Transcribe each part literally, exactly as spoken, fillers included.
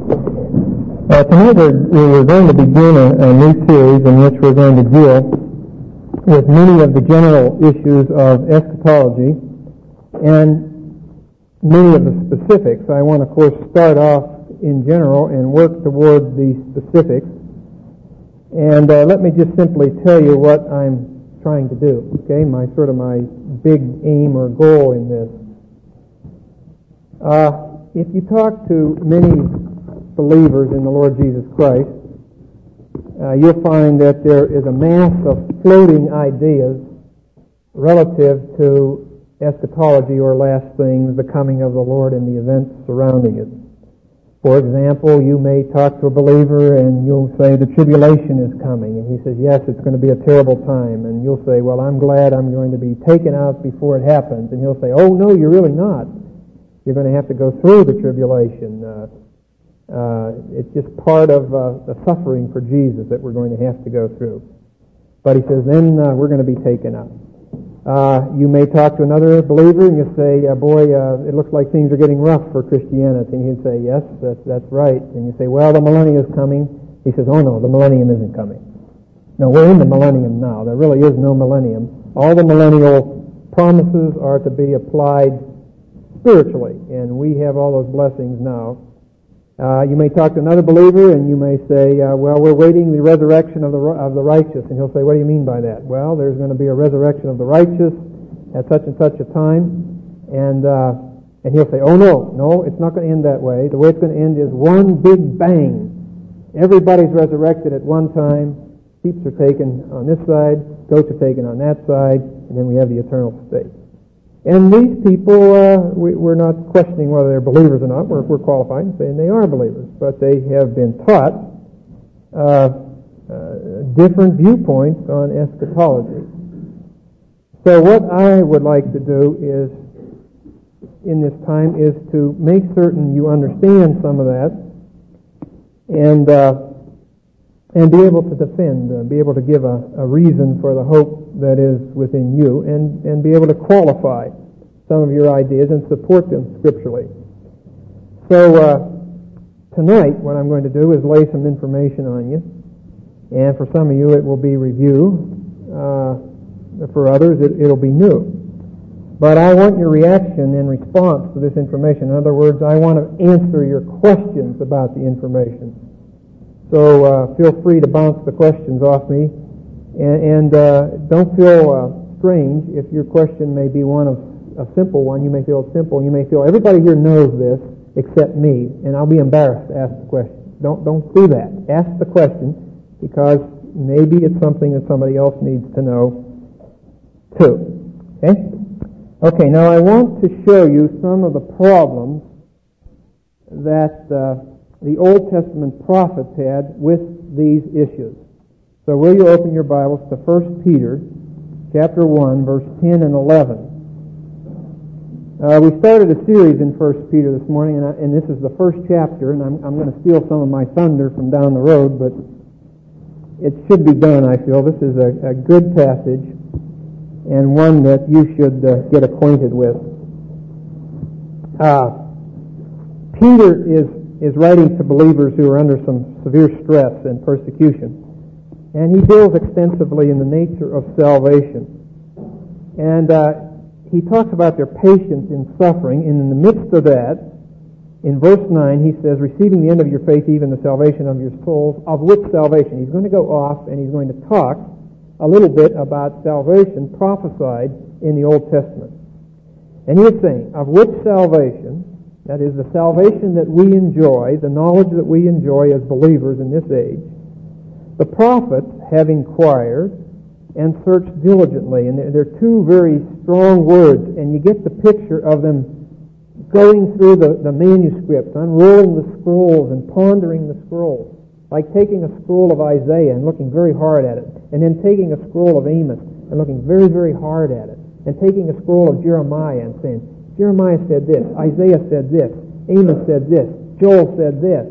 Uh, tonight we're, we're going to begin a, a new series in which we're going to deal with many of the general issues of eschatology and many of the specifics. I want, of course, start off in general and work toward the specifics. And uh, let me just simply tell you what I'm trying to do, okay, my sort of my big aim or goal in this. Uh, if you talk to many believers in the Lord Jesus Christ, uh, you'll find that there is a mass of floating ideas relative to eschatology, or last things, the coming of the Lord and the events surrounding it. For example, you may talk to a believer and you'll say the tribulation is coming, and he says, yes, it's going to be a terrible time, and you'll say, well, I'm glad I'm going to be taken out before it happens, and he'll say, oh, no, you're really not. You're going to have to go through the tribulation. Uh, Uh, it's just part of uh, the suffering for Jesus that we're going to have to go through. But he says, then uh, we're going to be taken up. Uh, you may talk to another believer and you say, uh, boy, uh, it looks like things are getting rough for Christianity. And he'd say, yes, that's, that's right. And you say, well, the millennium is coming. He says, oh no, the millennium isn't coming. No, we're in the millennium now. There really is no millennium. All the millennial promises are to be applied spiritually, and we have all those blessings now. Uh, you may talk to another believer and you may say, uh, well, we're waiting the resurrection of the of the righteous. And he'll say, what do you mean by that? Well, there's going to be a resurrection of the righteous at such and such a time. And uh, and he'll say, oh, no, no, it's not going to end that way. The way it's going to end is one big bang. Everybody's resurrected at one time. Sheep are taken on this side, goats are taken on that side, and then we have the eternal state. And these people, uh, we, we're not questioning whether they're believers or not. We're, we're qualified in saying they are believers. But they have been taught uh, uh, different viewpoints on eschatology. So what I would like to do is, in this time, is to make certain you understand some of that and uh, and be able to defend, uh, be able to give a, a reason for the hope that is within you, and, and be able to qualify some of your ideas and support them scripturally. So uh, tonight what I'm going to do is lay some information on you, and for some of you it will be review, uh, for others it, it'll be new. But I want your reaction in response to this information. In other words, I want to answer your questions about the information. So uh, feel free to bounce the questions off me, and, and uh, don't feel uh, strange if your question may be one of a simple one. You may feel it's simple. You may feel everybody here knows this except me, and I'll be embarrassed to ask the question. Don't don't do that. Ask the question because maybe it's something that somebody else needs to know too. Okay. Okay. Now I want to show you some of the problems that Uh, the Old Testament prophets had with these issues. So will you open your Bibles to First Peter chapter one, verse ten and eleven. Uh, we started a series in First Peter this morning, and, I, and this is the first chapter, and I'm, I'm going to steal some of my thunder from down the road, but it should be done, I feel. This is a, a good passage, and one that you should uh, get acquainted with. Uh, Peter is is writing to believers who are under some severe stress and persecution. And he deals extensively in the nature of salvation. And uh, he talks about their patience in suffering, and in the midst of that, in verse nine, he says, receiving the end of your faith, even the salvation of your souls, of which salvation? He's going to go off and he's going to talk a little bit about salvation prophesied in the Old Testament. And he is saying, of which salvation, that is, the salvation that we enjoy, the knowledge that we enjoy as believers in this age, the prophets have inquired and searched diligently. And they're two very strong words, and you get the picture of them going through the, the manuscripts, unrolling the scrolls and pondering the scrolls, like taking a scroll of Isaiah and looking very hard at it, and then taking a scroll of Amos and looking very, very hard at it, and taking a scroll of Jeremiah and saying, Jeremiah said this, Isaiah said this, Amos said this, Joel said this.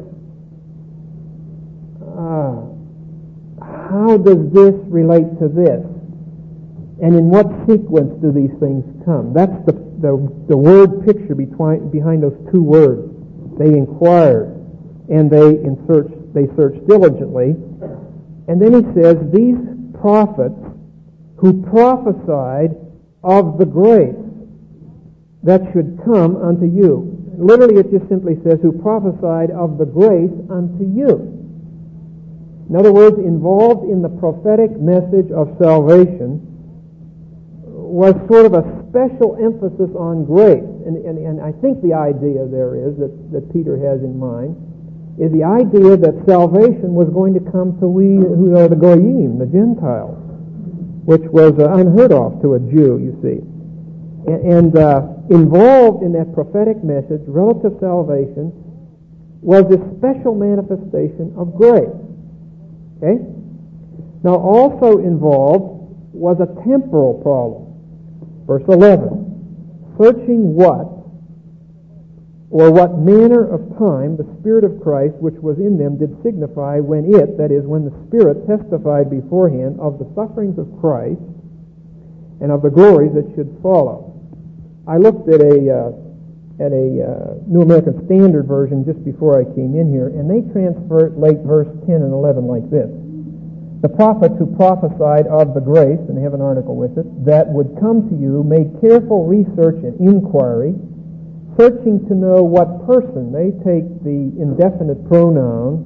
Uh, how does this relate to this? And in what sequence do these things come? That's the the, the word picture between, behind those two words. They inquired and they in search, they search diligently. And then he says, these prophets who prophesied of the grace that should come unto you. Literally, it just simply says, who prophesied of the grace unto you. In other words, involved in the prophetic message of salvation was sort of a special emphasis on grace. And, and, and I think the idea there is, that, that Peter has in mind, is the idea that salvation was going to come to we who are the Goyim, the Gentiles, which was uh, unheard of to a Jew, you see. And, and uh, involved in that prophetic message, relative salvation, was this special manifestation of grace. Okay? Now, also involved was a temporal problem. Verse eleven, searching what, or what manner of time the Spirit of Christ which was in them did signify when it, that is, when the Spirit testified beforehand of the sufferings of Christ and of the glories that should follow. I looked at a uh, at a uh, New American Standard Version just before I came in here, and they translate verse ten and eleven like this. The prophets who prophesied of the grace, and they have an article with it, that would come to you made careful research and inquiry, searching to know what person. They take the indefinite pronoun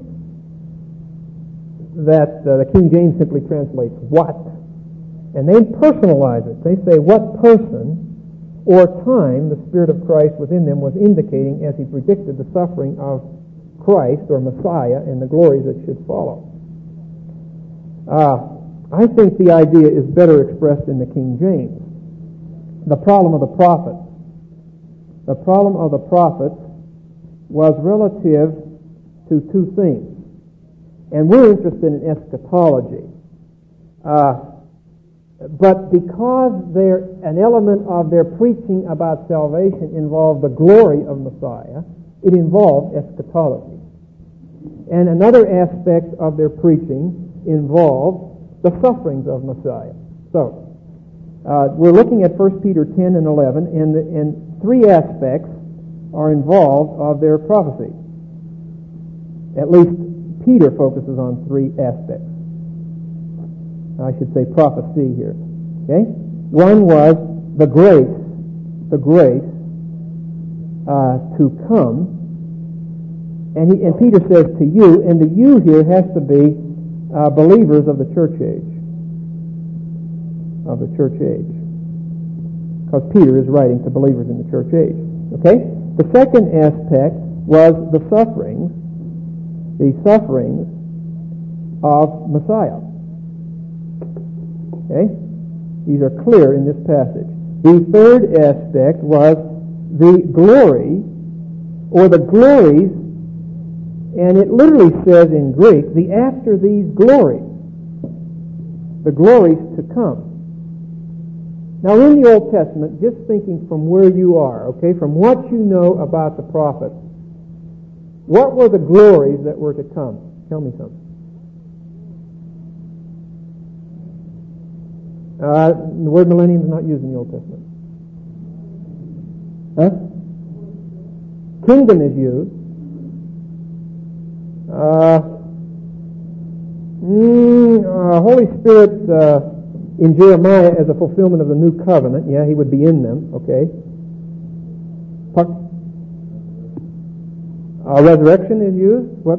that uh, the King James simply translates what, and they personalize it. They say what person or time the Spirit of Christ within them was indicating as he predicted the suffering of Christ or Messiah and the glories that should follow. Uh, I think the idea is better expressed in the King James. The problem of the prophets. The problem of the prophets was relative to two things. And we're interested in eschatology. Uh, but because they're, an element of their preaching about salvation involved the glory of Messiah, it involved eschatology. And another aspect of their preaching involved the sufferings of Messiah. So, uh, we're looking at First Peter ten and eleven, and, the, and three aspects are involved of their prophecy. At least Peter focuses on three aspects. I should say prophecy here. Okay? One was the grace, the grace uh, to come. And, he, and Peter says to you, and the you here has to be uh, believers of the church age. Of the church age. Because Peter is writing to believers in the church age. Okay? The second aspect was the sufferings, the sufferings of Messiah. Okay? These are clear in this passage. The third aspect was the glory, or the glories, and it literally says in Greek, the after these glories, the glories to come. Now in the Old Testament, just thinking from where you are, okay, from what you know about the prophets, what were the glories that were to come? Tell me something. Uh, the word millennium is not used in the Old Testament. Huh? Kingdom is used. Uh, mm, uh, Holy Spirit uh, in Jeremiah as a fulfillment of the new covenant. Yeah, he would be in them. Okay. Uh, resurrection is used. What?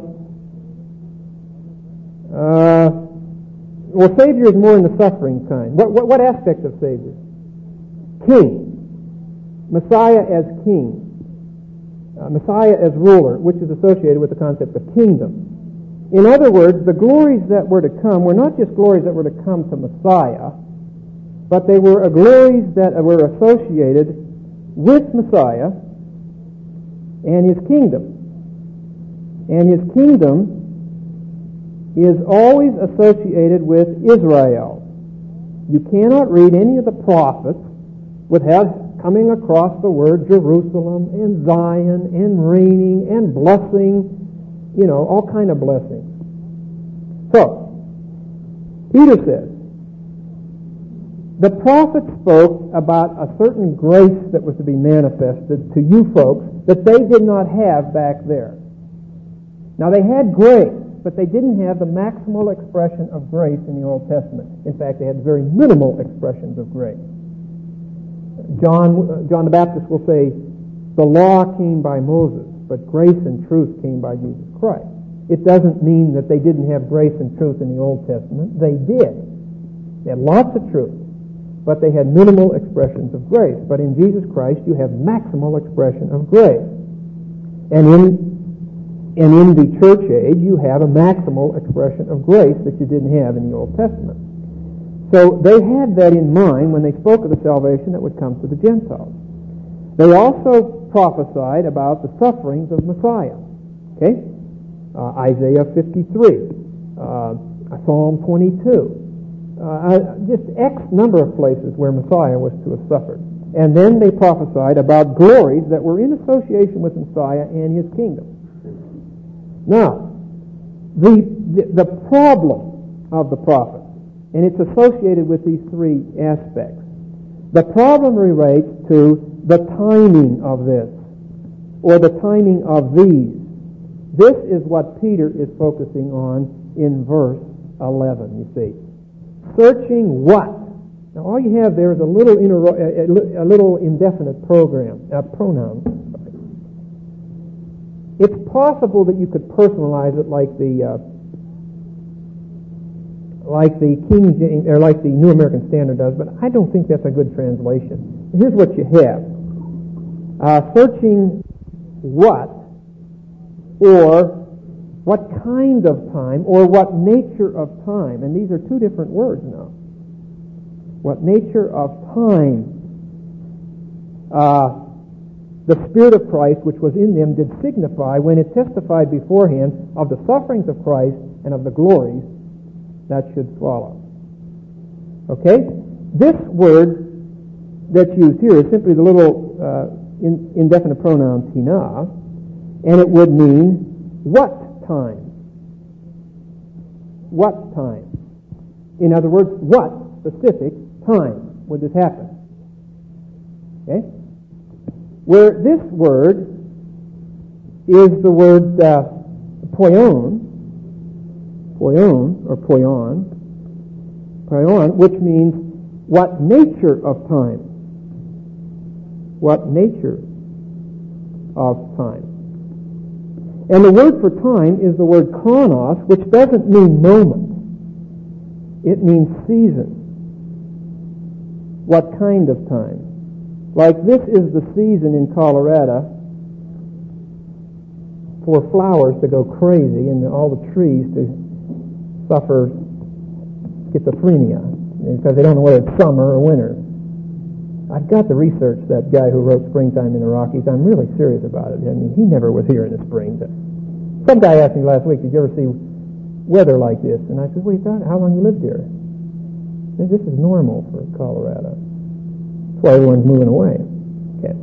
Uh, well, Savior is more in the suffering kind. What, what, what aspect of Savior? King. Messiah as king. Uh, Messiah as ruler, which is associated with the concept of kingdom. In other words, the glories that were to come were not just glories that were to come to Messiah, but they were glories that were associated with Messiah and his kingdom. And his kingdom is always associated with Israel. You cannot read any of the prophets without coming across the word Jerusalem and Zion and reigning and blessing, you know, all kind of blessings. So, Peter says, the prophets spoke about a certain grace that was to be manifested to you folks that they did not have back there. Now, they had grace, but they didn't have the maximal expression of grace in the Old Testament. In fact, they had very minimal expressions of grace. John, John the Baptist will say, the law came by Moses, but grace and truth came by Jesus Christ. It doesn't mean that they didn't have grace and truth in the Old Testament. They did. They had lots of truth, but they had minimal expressions of grace. But in Jesus Christ, you have maximal expression of grace. And in, and in the church age, you have a maximal expression of grace that you didn't have in the Old Testament. So they had that in mind when they spoke of the salvation that would come to the Gentiles. They also prophesied about the sufferings of Messiah. Okay? Uh, Isaiah fifty-three, uh, Psalm twenty-two, uh, just X number of places where Messiah was to have suffered. And then they prophesied about glories that were in association with Messiah and his kingdom. Now, the, the, the problem of the prophet, and it's associated with these three aspects. The problem relates to the timing of this, or the timing of these. This is what Peter is focusing on in verse eleven, you see. Searching what? Now all you have there is a little inter- a little indefinite program, a pronoun. It's possible that you could personalize it like the uh, like the King James, or like the New American Standard does, but I don't think that's a good translation. Here's what you have. Uh, searching what, or what kind of time, or what nature of time. And these are two different words now. What nature of time uh, the Spirit of Christ which was in them did signify when it testified beforehand of the sufferings of Christ and of the glories that should follow. Okay? This word that's used here is simply the little uh, in, indefinite pronoun tina, and it would mean what time? What time? In other words, what specific time would this happen? Okay? Where this word is the word uh, poion, poion or poion, poion, which means what nature of time? What nature of time? And the word for time is the word chronos, which doesn't mean moment. It means season. What kind of time? Like this is the season in Colorado for flowers to go crazy and all the trees to suffer schizophrenia because they don't know whether it's summer or winter. I've got to research that guy who wrote Springtime in the Rockies. I'm really serious about it. I mean, he never was here in the spring. Some guy asked me last week, did you ever see weather like this? And I said, what are you talking? How long you lived here? Said, this is normal for Colorado. That's why everyone's moving away. Okay.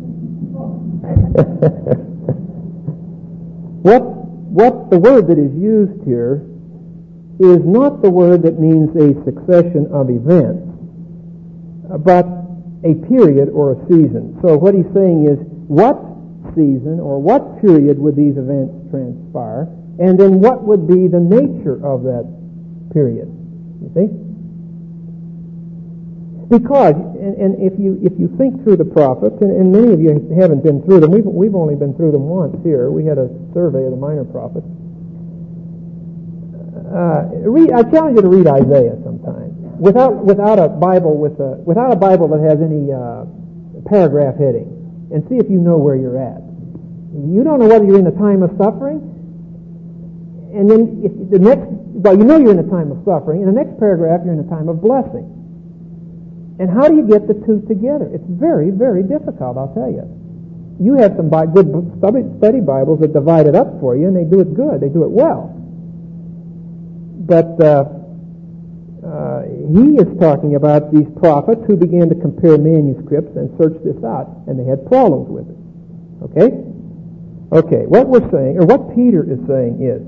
what what the word that is used here is not the word that means a succession of events, but a period or a season. So what he's saying is, what season or what period would these events transpire, and then what would be the nature of that period? You see? Because, and, and if you if you think through the prophets, and, and many of you haven't been through them, we've we've only been through them once here. We had a survey of the minor prophets. Uh, read, I challenge you to read Isaiah sometime without without a Bible with a without a Bible that has any uh, paragraph heading, and see if you know where you're at. You don't know whether you're in a time of suffering, and then if the next well, you know you're in a time of suffering. In the next paragraph, you're in a time of blessing. And how do you get the two together? It's very, very difficult, I'll tell you. You have some bi- good study Bibles that divide it up for you, and they do it good. They do it well. But uh, uh, he is talking about these prophets who began to compare manuscripts and search this out, and they had problems with it. Okay? Okay, what we're saying, or what Peter is saying is,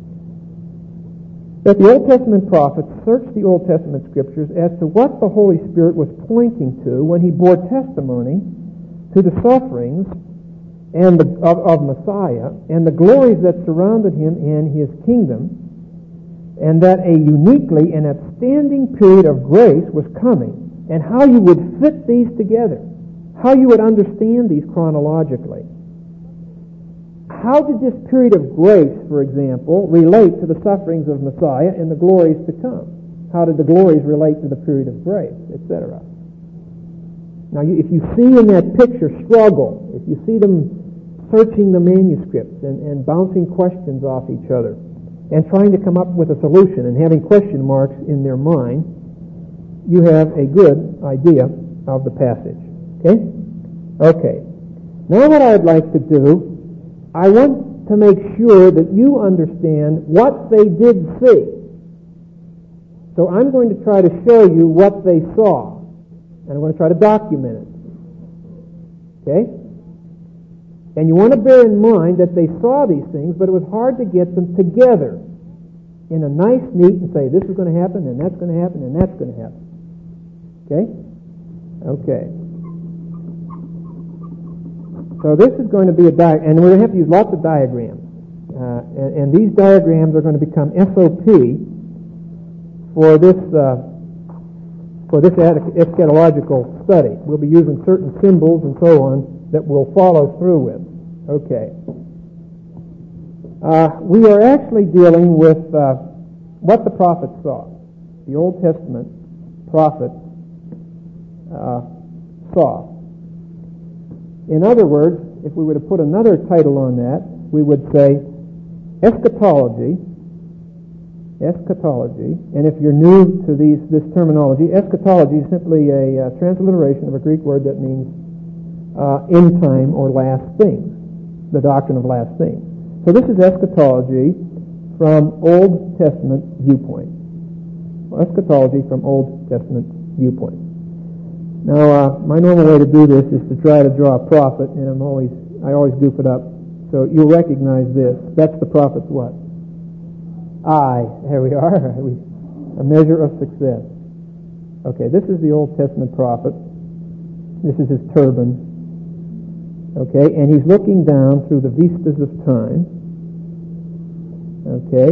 that the Old Testament prophets searched the Old Testament scriptures as to what the Holy Spirit was pointing to when he bore testimony to the sufferings and the, of, of Messiah, and the glories that surrounded him and his kingdom, and that a uniquely and outstanding period of grace was coming, and how you would fit these together, how you would understand these chronologically. How did this period of grace, for example, relate to the sufferings of Messiah and the glories to come? How did the glories relate to the period of grace, et cetera? Now, you, if you see in that picture struggle, if you see them searching the manuscripts and, and bouncing questions off each other and trying to come up with a solution and having question marks in their mind, you have a good idea of the passage. Okay? Okay. Now what I'd like to do, I want to make sure that you understand what they did see. So I'm going to try to show you what they saw. And I'm going to try to document it. Okay? And you want to bear in mind that they saw these things, but it was hard to get them together in a nice, neat, and say, this is going to happen, and that's going to happen, and that's going to happen. Okay? Okay. So this is going to be a diagram, and we're going to have to use lots of diagrams. Uh, and, and these diagrams are going to become S O P for this uh, for this eschatological study. We'll be using certain symbols and so on that we'll follow through with. Okay. Uh, we are actually dealing with uh, what the prophets saw. The Old Testament prophets uh, saw. In other words, if we were to put another title on that, we would say eschatology. Eschatology, and if you're new to these this terminology, eschatology is simply a uh, transliteration of a Greek word that means uh, end time or last things, the doctrine of last things. So this is eschatology from Old Testament viewpoint. Well, eschatology from Old Testament viewpoint. Now, uh, my normal way to do this is to try to draw a prophet, and I'm always I always goof it up. So you'll recognize this. That's the prophet's what? Eye. There we are. A measure of success. Okay, this is the Old Testament prophet. This is his turban. Okay, and he's looking down through the vistas of time. Okay.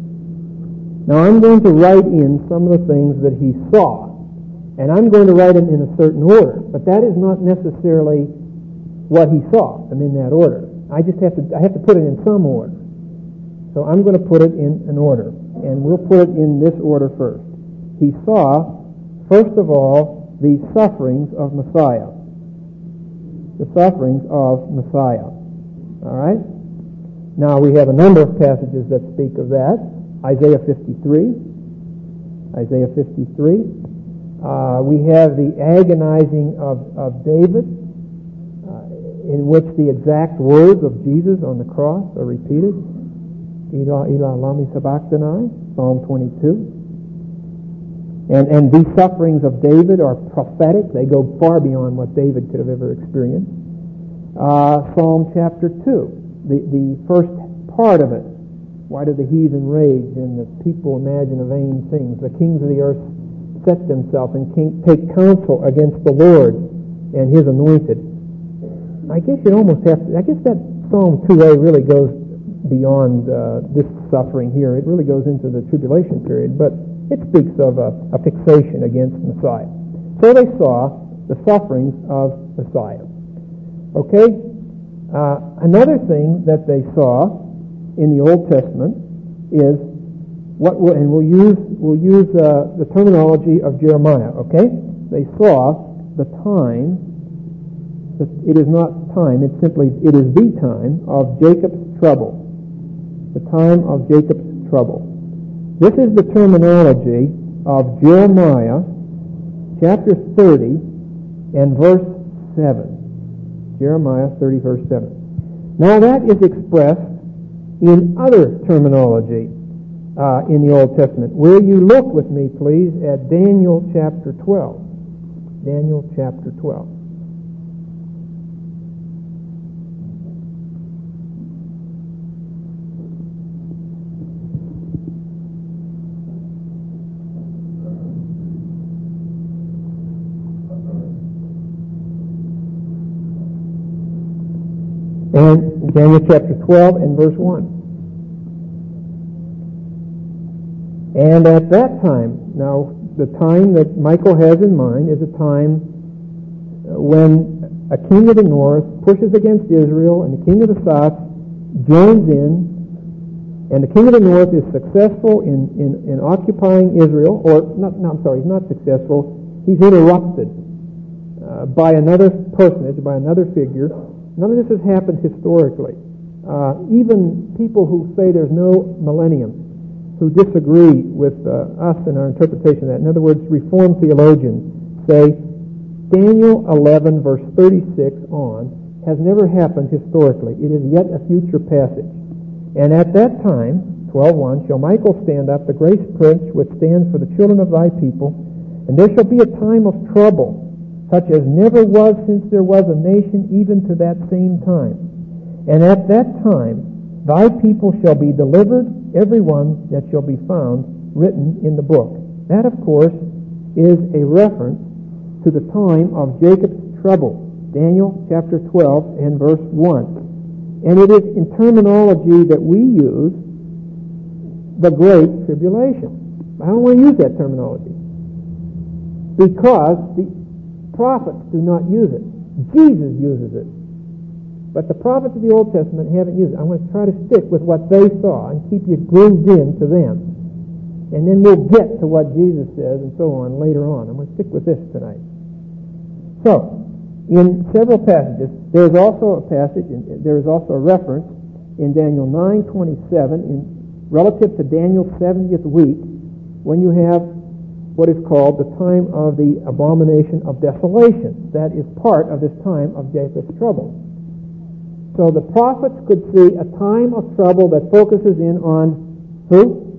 Now I'm going to write in some of the things that he saw. And I'm going to write them in a certain order. But that is not necessarily what he saw, them in that order. I just have to I have to put it in some order. So I'm going to put it in an order, and we'll put it in this order first. He saw, first of all, the sufferings of Messiah. The sufferings of Messiah. All right? Now, we have a number of passages that speak of that. Isaiah fifty-three. Isaiah fifty-three. Uh, we have the agonizing of, of David, uh, in which the exact words of Jesus on the cross are repeated. Ela, Ela, lama sabachthani, Psalm twenty-two. And, and these sufferings of David are prophetic. They go far beyond what David could have ever experienced. Uh, Psalm chapter two, the, the first part of it. Why do the heathen rage and the people imagine a vain things? The kings of the earth set themselves and king, take counsel against the Lord and His anointed. I guess you almost have to, I guess that Psalm two A really goes beyond uh, this suffering here. It really goes into the tribulation period, but it speaks of a, a fixation against Messiah. So they saw the sufferings of Messiah. Okay? Uh, another thing that they saw in the Old Testament is what, we'll, and we'll use we'll use uh, the terminology of Jeremiah. Okay? They saw the time. It is not time. It's simply it is the time of Jacob's trouble. The time of Jacob's trouble. This is the terminology of Jeremiah chapter thirty and verse seven. Jeremiah thirty verse seven. Now that is expressed in other terminology uh, in the Old Testament. Will you look with me, please, at Daniel chapter twelve. Daniel chapter twelve. And Daniel chapter twelve and verse one. And at that time, now the time that Michael has in mind is a time when a king of the north pushes against Israel, and the king of the south joins in, and the king of the north is successful in, in, in occupying Israel, or, not, no, I'm sorry, he's not successful, he's interrupted uh, by another personage, by another figure. None of this has happened historically. Uh, even people who say there's no millennium, who disagree with uh, us in our interpretation of that, in other words, Reformed theologians say Daniel eleven verse thirty-six on has never happened historically. It is yet a future passage. And at that time, twelve one, shall Michael stand up, the great prince which stands for the children of thy people, and there shall be a time of trouble, such as never was since there was a nation, even to that same time. And at that time thy people shall be delivered, every one that shall be found written in the book. That, of course, is a reference to the time of Jacob's trouble. Daniel chapter twelve and verse one. And it is in terminology that we use the Great Tribulation. I don't want to use that terminology because the prophets do not use it. Jesus uses it. But the prophets of the Old Testament haven't used it. I'm going to try to stick with what they saw and keep you glued in to them. And then we'll get to what Jesus says and so on later on. I'm going to stick with this tonight. So, in several passages, there is also a passage, and there is also a reference in Daniel nine twenty-seven in relative to Daniel's seventieth week, when you have what is called the time of the abomination of desolation. That is part of this time of Jacob's trouble. So the prophets could see a time of trouble that focuses in on who?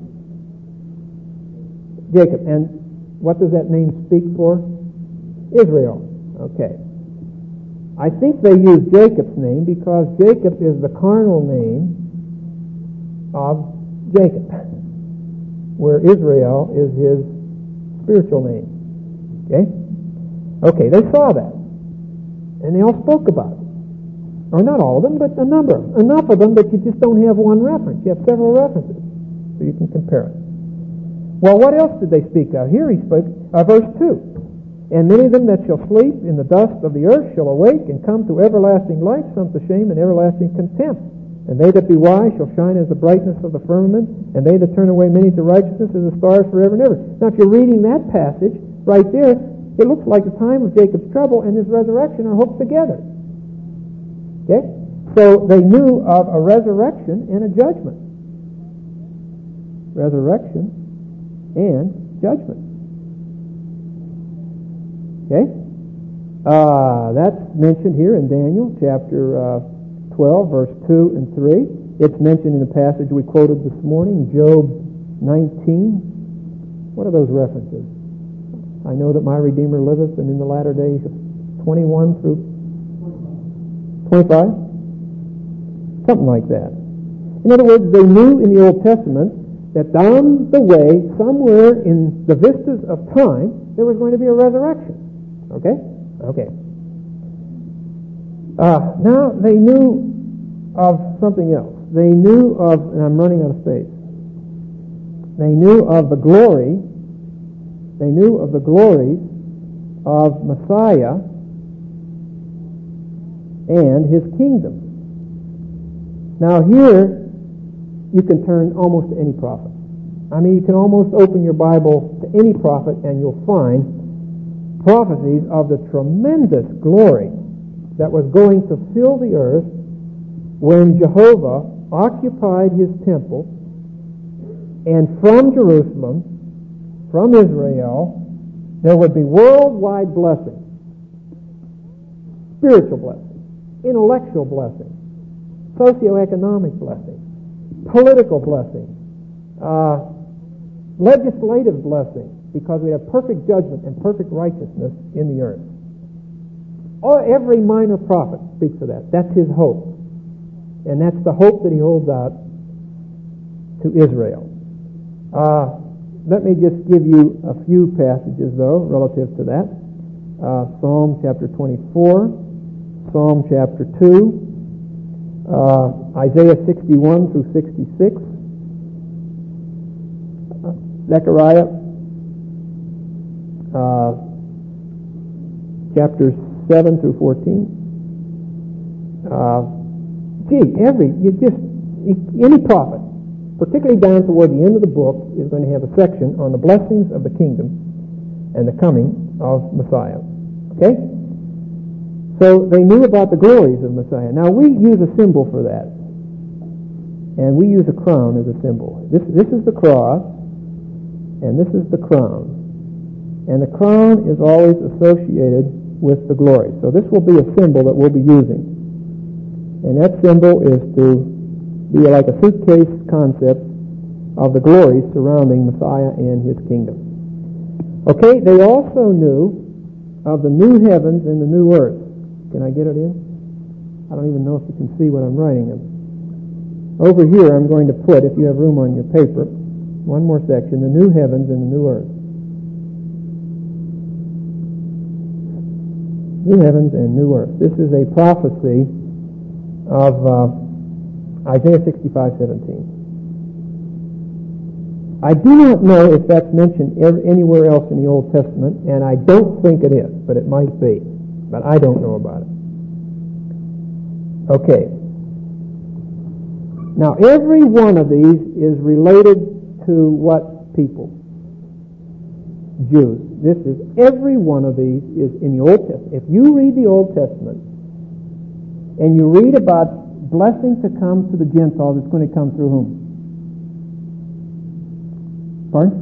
Jacob. And what does that name speak for? Israel. Okay. I think they use Jacob's name because Jacob is the carnal name of Jacob, where Israel is his spiritual name. Okay? Okay, they saw that. And they all spoke about it. Or not all of them, but a number. Enough of them that you just don't have one reference. You have several references, so you can compare it. Well, what else did they speak of? Here he spoke, uh, verse two. And many of them that shall sleep in the dust of the earth shall awake and come to everlasting life, some to shame and everlasting contempt. And they that be wise shall shine as the brightness of the firmament, and they that turn away many to righteousness as the stars forever and ever. Now, if you're reading that passage right there, it looks like the time of Jacob's trouble and his resurrection are hooked together. Okay? So they knew of a resurrection and a judgment. Resurrection and judgment. Okay? Uh, that's mentioned here in Daniel chapter uh, twelve, verse two and three. It's mentioned in the passage we quoted this morning, Job nineteen. What are those references? I know that my Redeemer liveth, and in the latter days, twenty-one through twenty-five? Something like that. In other words, they knew in the Old Testament that down the way, somewhere in the vistas of time, there was going to be a resurrection. Okay? Okay. Uh, now, they knew of something else. They knew of, and I'm running out of space, they knew of the glory, they knew of the glories of Messiah and his kingdom. Now here, you can turn almost to any prophet. I mean, you can almost open your Bible to any prophet and you'll find prophecies of the tremendous glory that was going to fill the earth when Jehovah occupied his temple, and from Jerusalem, from Israel, there would be worldwide blessing, spiritual blessing, intellectual blessing, socioeconomic blessing, political blessing, uh, legislative blessing, because we have perfect judgment and perfect righteousness in the earth. Or every minor prophet speaks of that. That's his hope. And that's the hope that he holds out to Israel. Uh, let me just give you a few passages, though, relative to that. Uh, Psalm chapter twenty-four, Psalm chapter two, uh, Isaiah sixty-one through sixty-six, uh, Zechariah uh, chapters seven through fourteen. Uh, gee, every you just any prophet, particularly down toward the end of the book, is going to have a section on the blessings of the kingdom and the coming of Messiah. Okay? So they knew about the glories of Messiah. Now we use a symbol for that. And we use a crown as a symbol. This, this is the cross, and this is the crown. And the crown is always associated with the glory. So this will be a symbol that we'll be using. And that symbol is to be like a suitcase concept of the glories surrounding Messiah and his kingdom. Okay, they also knew of the new heavens and the new earth. Can I get it in? I don't even know if you can see what I'm writing. Over here I'm going to put, if you have room on your paper, one more section, the new heavens and the new earth. New heavens and new earth. This is a prophecy of uh, Isaiah sixty-five seventeen. I do not know if that's mentioned anywhere else in the Old Testament, and I don't think it is, but it might be. But I don't know about it. Okay. Now, every one of these is related to what people? Jews. This is, every one of these is in the Old Testament. If you read the Old Testament, and you read about blessing to come to the Gentiles, it's going to come through whom? Pardon?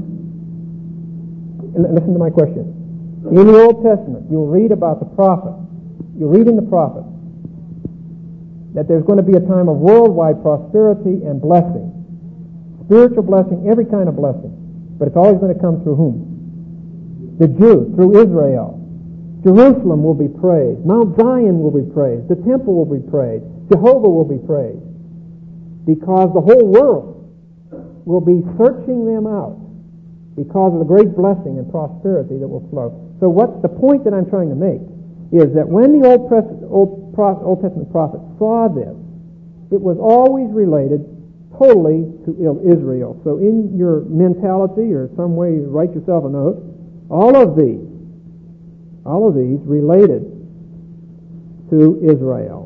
L- listen to my question. In the Old Testament, you'll read about the prophet. You'll read in the prophet that there's going to be a time of worldwide prosperity and blessing. Spiritual blessing, every kind of blessing. But it's always going to come through whom? The Jews, through Israel. Jerusalem will be praised. Mount Zion will be praised. The temple will be praised. Jehovah will be praised. Because the whole world will be searching them out because of the great blessing and prosperity that will flow. So what the point that I'm trying to make is that when the Old, Pres- Old, Pro- Old Testament prophets saw this, it was always related totally to Israel. So in your mentality or some way you write yourself a note, all of these, all of these related to Israel.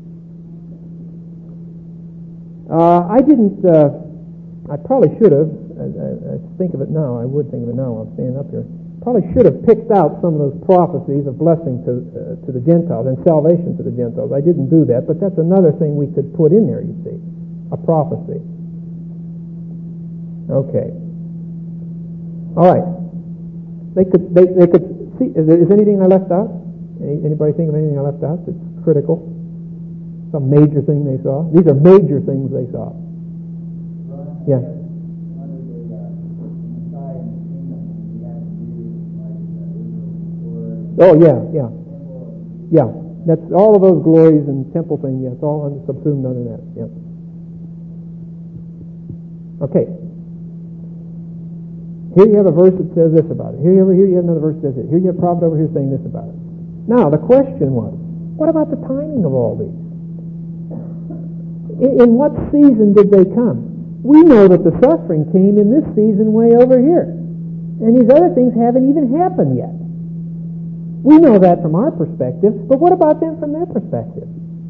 Uh, I didn't, uh, I probably should have, I, I, I think of it now, I would think of it now while I'm standing up here, probably should have picked out some of those prophecies of blessing to uh, to the Gentiles and salvation to the Gentiles. I didn't do that, but that's another thing we could put in there, you see, a prophecy. Okay. All right. They could, they, they could see, is, there, is anything I left out? Any, anybody think of anything I left out that's critical? Some major thing they saw? These are major things they saw. Yeah. Oh, yeah, yeah. Yeah. That's all of those glories and temple thing, yeah, it's all under, subsumed under that. Yeah. Okay. Here you have a verse that says this about it. Here you have, here you have another verse that says it. Here you have a prophet over here saying this about it. Now, the question was, what about the timing of all these? In, in what season did they come? We know that the suffering came in this season way over here. And these other things haven't even happened yet. We know that from our perspective, but what about them from their perspective?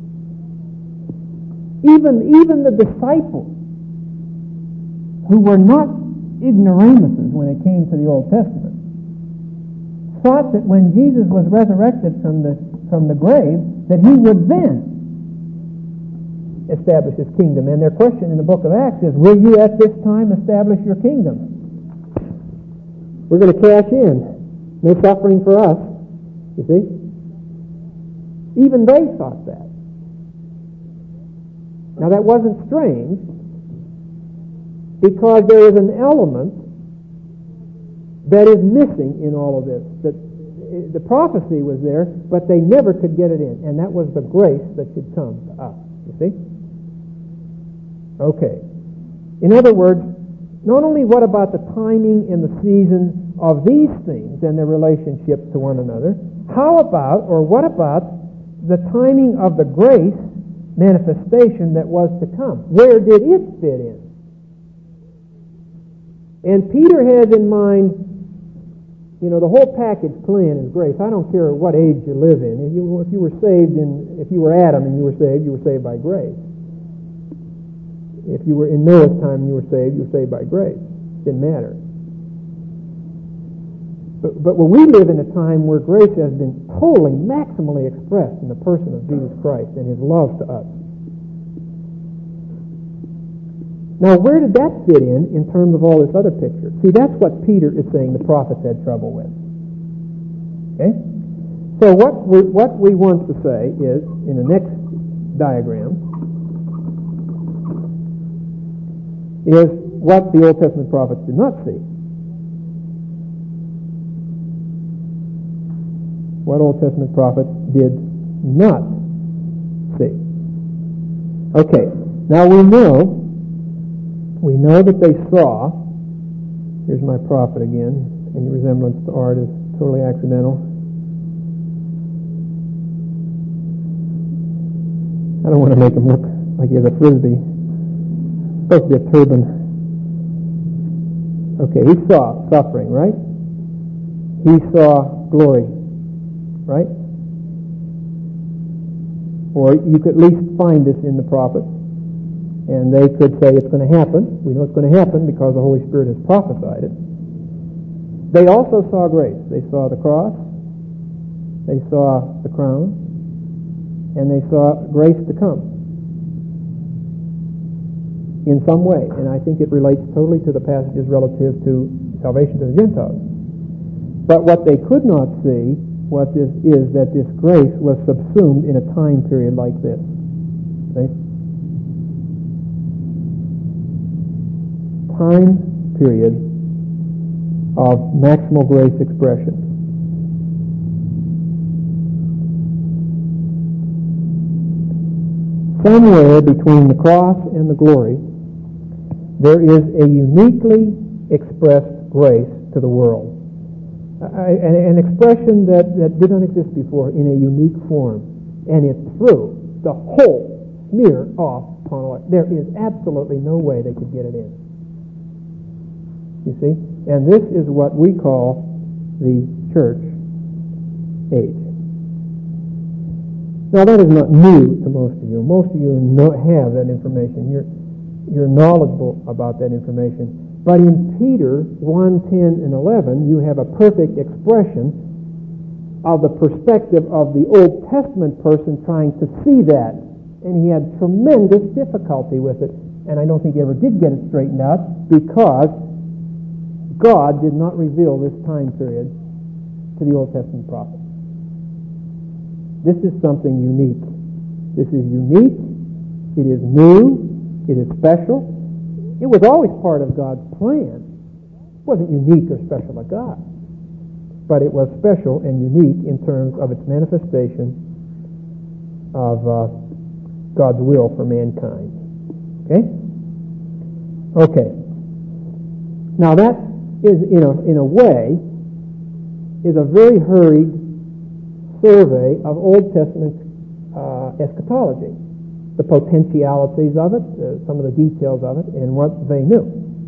Even, even the disciples who were not ignoramuses when it came to the Old Testament thought that when Jesus was resurrected from the, from the grave, that he would then establish his kingdom. And their question in the book of Acts is, will you at this time establish your kingdom? We're going to cash in. No suffering for us. You see? Even they thought that. Now that wasn't strange, because there is an element that is missing in all of this. That the prophecy was there, but they never could get it in, and that was the grace that should come to us. You see? Okay. In other words, not only what about the timing and the season of these things and their relationship to one another, how about, or what about, the timing of the grace manifestation that was to come. Where did it fit in? And Peter has in mind, you know, the whole package plan is grace. I don't care what age you live in. If you, if you were saved in, if you were Adam and you were saved, you were saved by grace. If you were in Noah's time and you were saved, you were saved by grace. It didn't matter. But, but when we live in a time where grace has been totally, maximally expressed in the person of Jesus Christ and His love to us. Now, where did that fit in in terms of all this other picture? See, that's what Peter is saying the prophets had trouble with. Okay? So what we, what we want to say is, in the next diagram, is what the Old Testament prophets did not see. What Old Testament prophets did not see. Okay, now we know, we know that they saw, here's my prophet again, any resemblance to art is totally accidental. I don't want to make him look like he has a frisbee. It's supposed to be a turban. Okay, he saw suffering, right? He saw glory, right? Or you could at least find this in the prophets, and they could say it's going to happen. We know it's going to happen because the Holy Spirit has prophesied it. They also saw grace. They saw the cross, they saw the crown, and they saw grace to come in some way. And I think it relates totally to the passages relative to salvation to the Gentiles. But what they could not see what this is that this grace was subsumed in a time period like this. See? Time period of maximal grace expression. Somewhere between the cross and the glory, there is a uniquely expressed grace to the world. An expression that, that did not exist before in a unique form. And it threw the whole smear off upon life. There is absolutely no way they could get it in. You see? And this is what we call the church age. Now that is not new to most of you. Most of you know, have that information. You're, you're knowledgeable about that information. But in Peter one, ten, and eleven, you have a perfect expression of the perspective of the Old Testament person trying to see that. And he had tremendous difficulty with it. And I don't think he ever did get it straightened out because God did not reveal this time period to the Old Testament prophets. This is something unique. This is unique. It is new. It is special. It was always part of God's plan. It wasn't unique or special to God. But it was special and unique in terms of its manifestation of uh, God's will for mankind. Okay? Okay. Now that is, in a, in a way, is a very hurried survey of Old Testament uh, eschatology. The potentialities of it, uh, some of the details of it, and what they knew.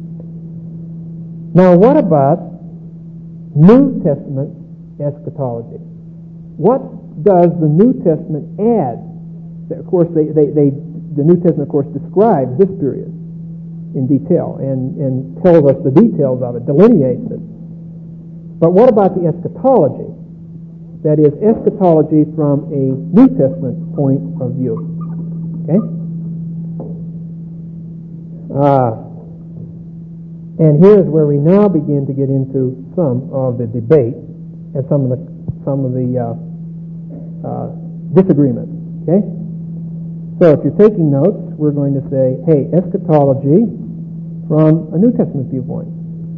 Now, what about New Testament eschatology? What does the New Testament add? Of course, they, they, they, the New Testament, of course, describes this period in detail and, and tells us the details of it, delineates it. But what about the eschatology? That is, eschatology from a New Testament point of view. Okay? Uh, and here's where we now begin to get into some of the debate and some of the some of the uh, uh, disagreement. Okay? So if you're taking notes, we're going to say, hey, eschatology from a New Testament viewpoint.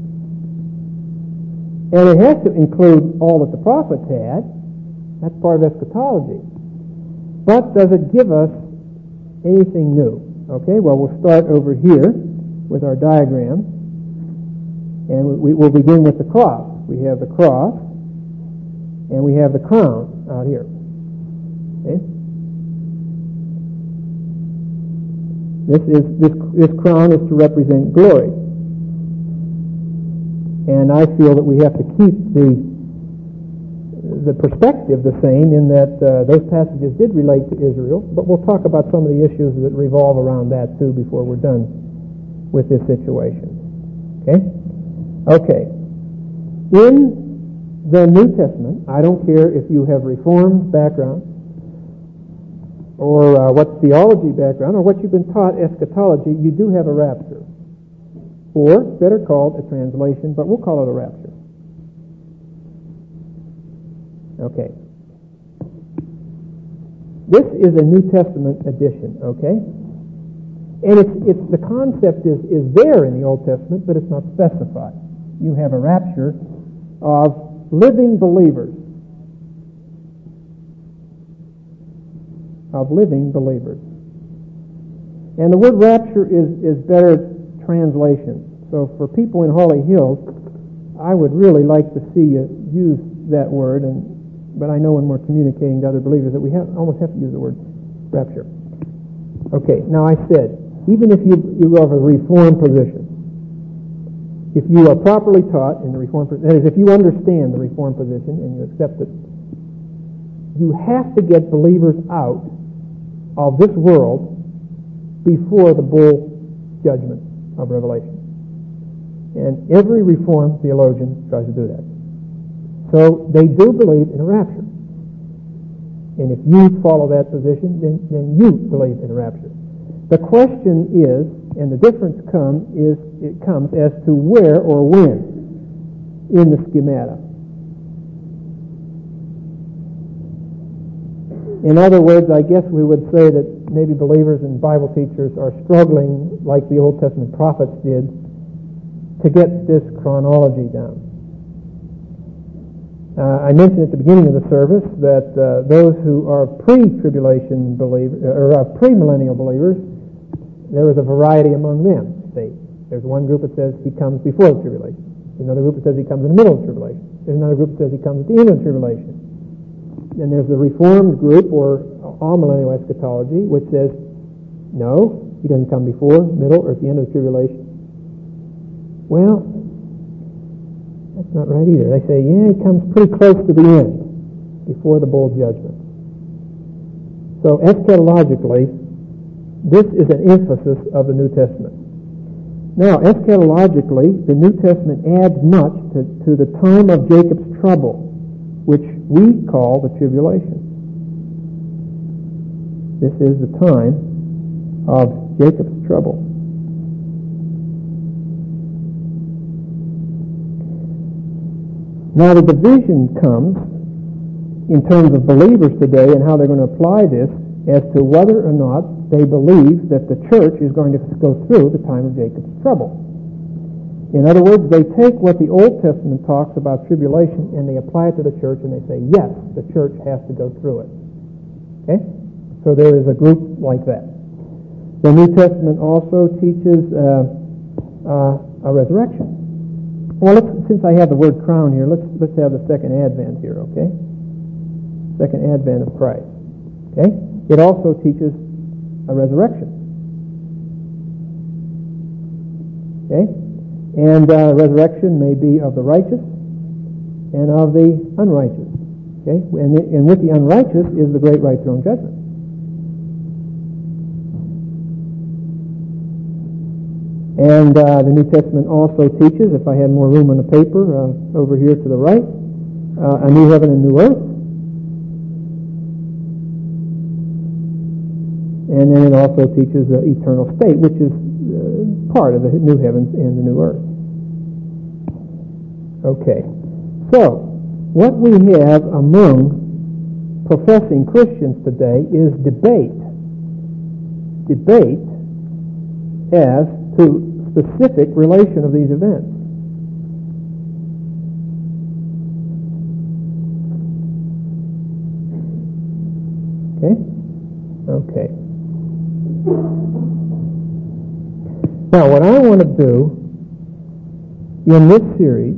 And it has to include all that the prophets had. That's part of eschatology. But does it give us anything new? Okay, well, we'll start over here with our diagram, and we will begin with the cross. We have the cross, and we have the crown out here. Okay? This is this this crown is to represent glory. And I feel that we have to keep the the perspective the same in that uh, those passages did relate to Israel, but we'll talk about some of the issues that revolve around that too before we're done with this situation. Okay? Okay. In the New Testament, I don't care if you have Reformed background or uh, what theology background or what you've been taught eschatology, you do have a rapture. Or, better called a translation, but we'll call it a rapture. Okay. This is a New Testament edition, okay? And it's, it's the concept is, is there in the Old Testament, but it's not specified. You have a rapture of living believers. Of living believers. And the word rapture is, is better translation. So for people in Holly Hills, I would really like to see you use that word, and but I know when we're communicating to other believers that we have, almost have to use the word rapture. Okay, now I said, even if you, you go over the Reformed position, if you are properly taught in the Reformed position, that is, if you understand the Reformed position and you accept it, you have to get believers out of this world before the bowl judgment of Revelation. And every Reformed theologian tries to do that. So they do believe in a rapture. And if you follow that position, then, then you believe in a rapture. The question is, and the difference come, is it comes as to where or when in the schemata. In other words, I guess we would say that maybe believers and Bible teachers are struggling, like the Old Testament prophets did, to get this chronology down. Uh, I mentioned at the beginning of the service that uh, those who are pre-tribulation believers, or uh, pre-millennial believers, there is a variety among them. See, there's one group that says he comes before the tribulation. There's another group that says he comes in the middle of the tribulation. There's another group that says he comes at the end of the tribulation. Then there's the Reformed group, or all-millennial eschatology, which says, no, he doesn't come before, middle, or at the end of the tribulation. Well, that's not right either. They say, yeah, he comes pretty close to the end, before the bowl judgment. So eschatologically, this is an emphasis of the New Testament. Now, eschatologically, the New Testament adds much to, to the time of Jacob's trouble, which we call the tribulation. This is the time of Jacob's trouble. Now the division comes in terms of believers today and how they're going to apply this as to whether or not they believe that the church is going to go through the time of Jacob's trouble. In other words, they take what the Old Testament talks about tribulation and they apply it to the church and they say, yes, the church has to go through it. Okay? So there is a group like that. The New Testament also teaches uh, uh, a resurrection. Well, let's, since I have the word crown here, let's let's have the second advent here, okay? Second advent of Christ. Okay? It also teaches a resurrection. Okay? And uh, resurrection may be of the righteous and of the unrighteous. Okay? And, the, and with the unrighteous is the great white throne judgment. And uh, the New Testament also teaches, if I had more room on the paper, uh, over here to the right, uh, a new heaven and new earth. And then it also teaches the eternal state, which is uh, part of the new heavens and the new earth. Okay. So, what we have among professing Christians today is debate. Debate as to specific relation of these events. Okay? Okay. Now, what I want to do in this series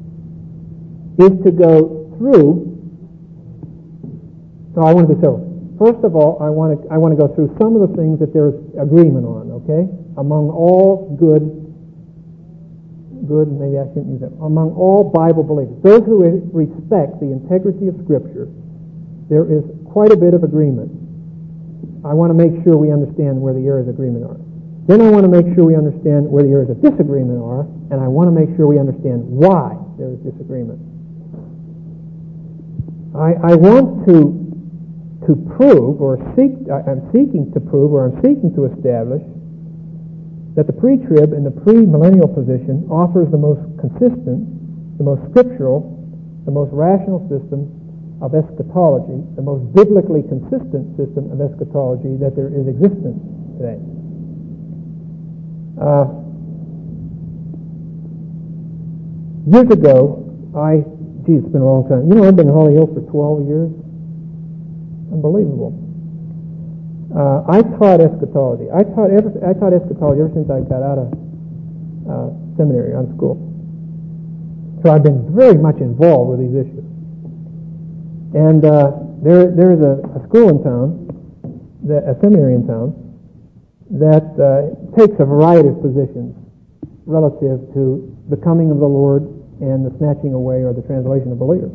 is to go through, oh, I wanted to tell first of all, I want to I want to go through some of the things that there's agreement on, okay? Among all good, good, maybe I shouldn't use that, among all Bible believers, those who respect the integrity of Scripture, there is quite a bit of agreement. I want to make sure we understand where the areas of agreement are. Then I want to make sure we understand where the areas of disagreement are, and I want to make sure we understand why there is disagreement. I, I want to to prove, or seek, I'm seeking to prove, or I'm seeking to establish that the pre-trib and the pre-millennial position offers the most consistent, the most scriptural, the most rational system of eschatology, the most biblically consistent system of eschatology that there is existent today. Uh, years ago, I, geez, it's been a long time. You know, I've been in Holly Hill for twelve years. Unbelievable. Uh, I taught eschatology. I taught ever, I taught eschatology ever since I got out of uh, seminary, out of school. So I've been very much involved with these issues. And uh, there, there is a, a school in town, that, a seminary in town, that uh, takes a variety of positions relative to the coming of the Lord and the snatching away or the translation of believers.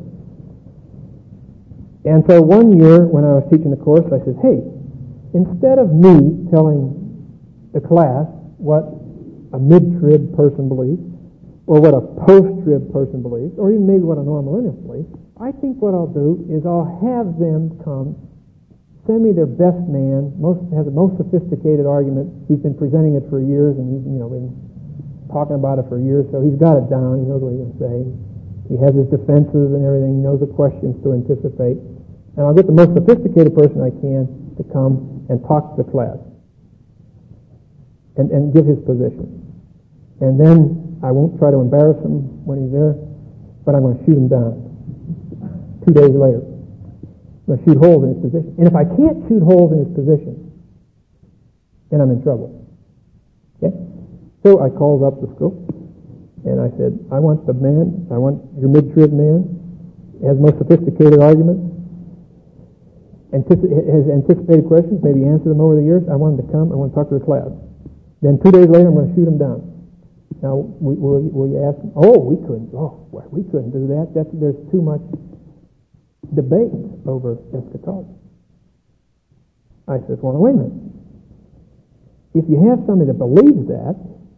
And so one year when I was teaching the course, I said, hey, instead of me telling the class what a mid-trib person believes, or what a post-trib person believes, or even maybe what a non-millennialist believes, I think what I'll do is I'll have them come, send me their best man, most has the most sophisticated argument. He's been presenting it for years, and he's you know been talking about it for years, so he's got it down. He knows what he's going to say. He has his defenses and everything. He knows the questions to anticipate. And I'll get the most sophisticated person I can to come and talk to the class and, and give his position. And then I won't try to embarrass him when he's there, but I'm going to shoot him down two days later. I'm going to shoot holes in his position. And if I can't shoot holes in his position, then I'm in trouble. Okay? So I called up the school, and I said, I want the man, I want your mid-trib man, has most sophisticated arguments, Antici- has anticipated questions, maybe answered them over the years. I want him to come. I want to talk to the class. Then two days later, I'm going to shoot him down. Now, we, will, will you ask? Oh, we couldn't. Oh, well, we couldn't do that. That's, there's too much debate over eschatology. I said, well, wait a minute. If you have somebody that believes that,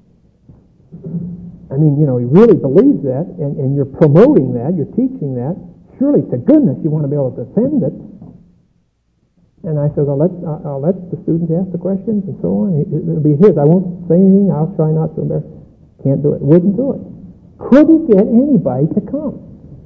I mean, you know, he really believes that, and, and you're promoting that, you're teaching that, surely to goodness you want to be able to defend it. And I said, I'll let, I'll let the students ask the questions and so on. It'll be his. I won't say anything. I'll try not to embarrass. Can't do it. Wouldn't do it. Couldn't get anybody to come.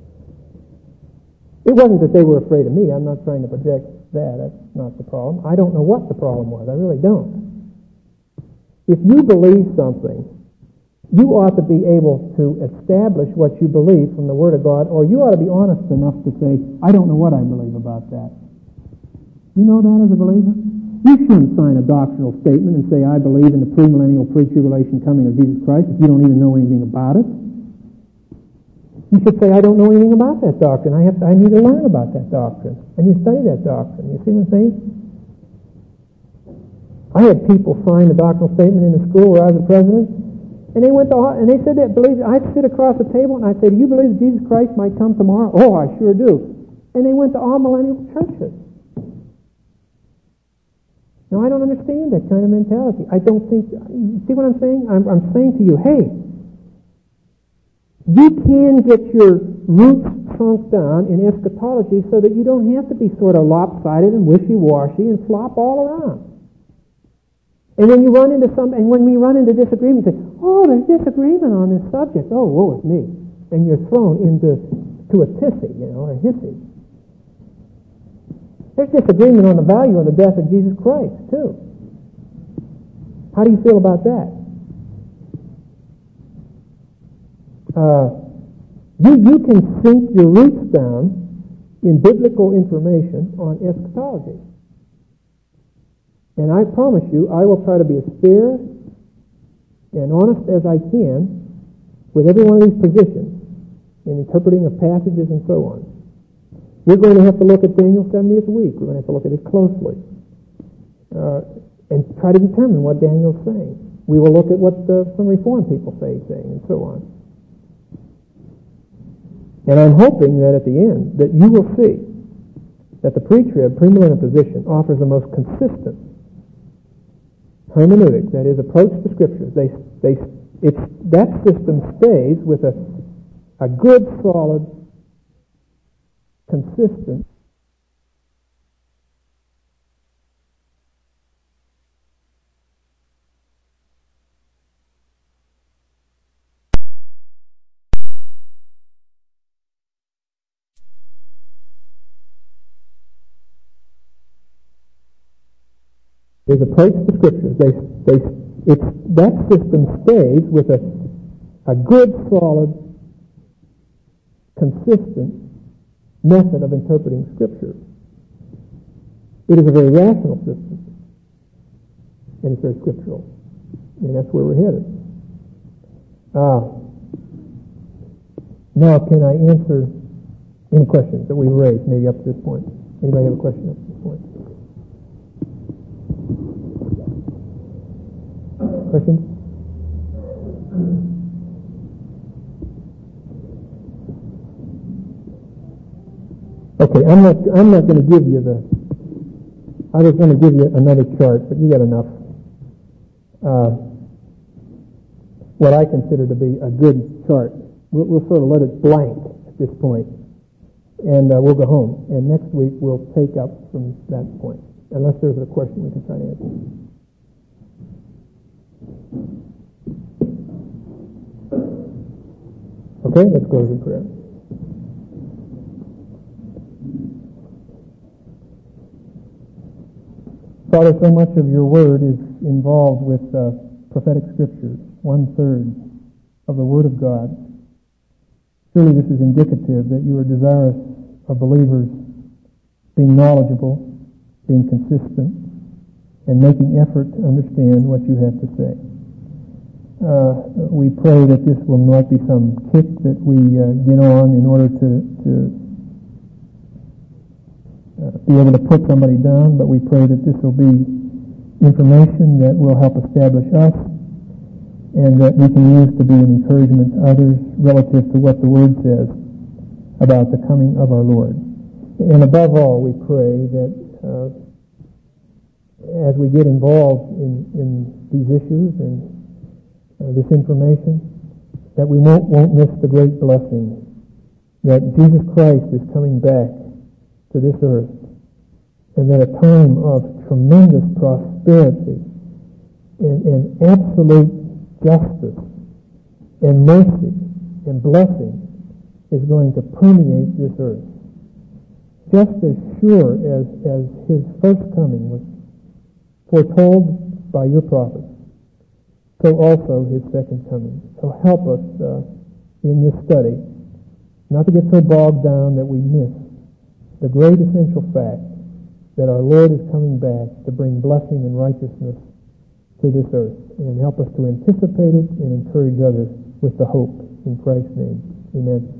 It wasn't that they were afraid of me. I'm not trying to project that. That's not the problem. I don't know what the problem was. I really don't. If you believe something, you ought to be able to establish what you believe from the Word of God, or you ought to be honest enough to say, I don't know what I believe about that. You know that as a believer? You shouldn't sign a doctrinal statement and say, I believe in the premillennial, pre-tribulation coming of Jesus Christ, if you don't even know anything about it. You should say, I don't know anything about that doctrine. I have to, I need to learn about that doctrine. And you study that doctrine. You see what I'm saying? I had people sign a doctrinal statement in the school where I was the president, and they went to, and they said that, believe, I'd sit across the table and I'd say, do you believe that Jesus Christ might come tomorrow? Oh, I sure do. And they went to all millennial churches. Now, I don't understand that kind of mentality. I don't think, you see what I'm saying? I'm, I'm saying to you, hey, you can get your roots sunk down in eschatology so that you don't have to be sort of lopsided and wishy-washy and flop all around. And when you run into some, and when we run into disagreement, you say, oh, there's disagreement on this subject. Oh, woe is me. And you're thrown into to a tissy, you know, or a hissy. There's disagreement on the value of the death of Jesus Christ, too. How do you feel about that? Uh, you, you can sink your roots down in biblical information on eschatology. And I promise you, I will try to be as fair and honest as I can with every one of these positions in interpreting of passages and so on. We're going to have to look at Daniel's seventieth week. We're going to have to look at it closely uh, and try to determine what Daniel's saying. We will look at what uh, some Reformed people say he's saying, and so on. And I'm hoping that at the end that you will see that the pre-trib, premillennial position offers the most consistent hermeneutic, that is, approach to Scripture. They, they, it's, that system stays with a, a good, solid, consistent There's approach to Scripture. They, they, it's, that system stays with a, a good, solid, consistent method of interpreting Scripture. It is a very rational system, and it's very scriptural, and that's where we're headed. Uh, now, can I answer any questions that we've raised, maybe up to this point? Anybody have a question up to this point? Questions? Okay, I'm not. I'm not going to give you the. I was going to give you another chart, but you got enough. Uh, what I consider to be a good chart. We'll, we'll sort of let it blank at this point, and uh, we'll go home. And next week we'll take up from that point, unless there's a question we can try to answer. Okay, let's close in prayer. Father, so much of your word is involved with uh, prophetic scriptures, one-third of the word of God. Surely this is indicative that you are desirous of believers being knowledgeable, being consistent, and making effort to understand what you have to say. Uh, we pray that this will not be some kick that we uh, get on in order to, to uh, be able to put somebody down, but we pray that this will be information that will help establish us and that we can use to be an encouragement to others relative to what the Word says about the coming of our Lord. And above all, we pray that uh, as we get involved in, in these issues and Uh, this information, that we won't, won't miss the great blessing that Jesus Christ is coming back to this earth, and that a time of tremendous prosperity and, and absolute justice and mercy and blessing is going to permeate this earth. Just as sure as, as his first coming was foretold by your prophets, so also his second coming. So help us uh, in this study not to get so bogged down that we miss the great essential fact that our Lord is coming back to bring blessing and righteousness to this earth, and help us to anticipate it and encourage others with the hope. In Christ's name, amen.